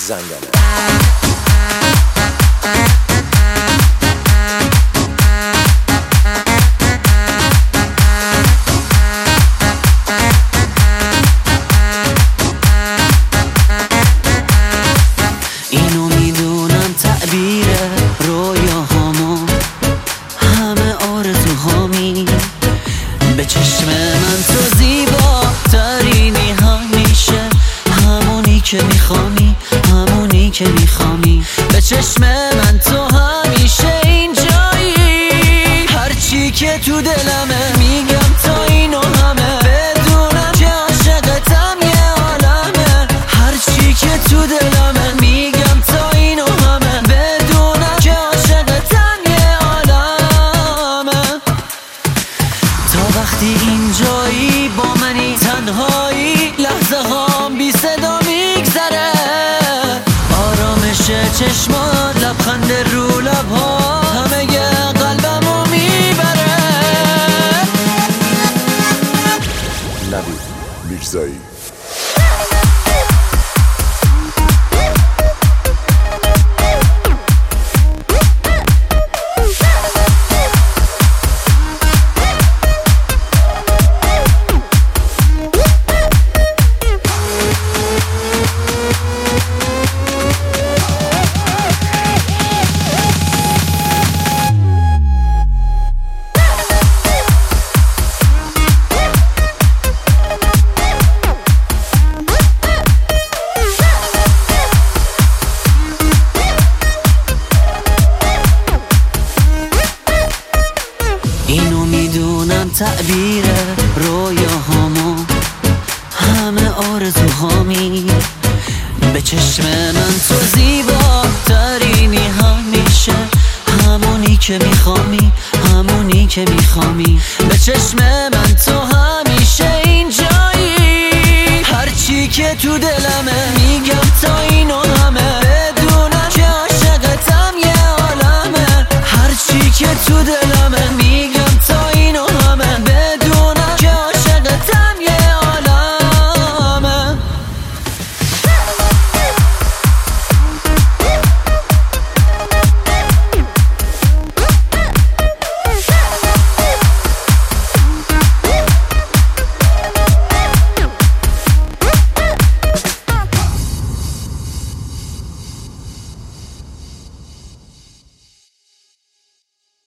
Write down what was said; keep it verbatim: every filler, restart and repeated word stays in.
زنگنه. اینو میدونم تعبیر رویاهامو، همه آرزوهامی. به چشم من تو زیباترینی، همیشه همونی که میخوامی، همونی که میخوامی. به چشم من تو همیشه اینجایی، هرچی که تو دلمه میگم تا اینو همه بدونم که عاشقتم یه عالمه. هرچی که تو دلمه میگم تا اینو همه بدونم که عاشقتم یه عالمه. تا وقتی اینجایی با منی تنهایی، لحظه هام بی صدا میگذره. آرامش چشمان، لبخند رو لبها، همه قلبمو میبره. نوید میرزایی. اینو میدونم تعبیر رویاهامو، همه آرزوهامی. به چشم من تو زیباترینی، همیشه همونی که میخوامی، همونی که میخوامی. به چشم من تو همیشه اینجایی، هرچی که تو دل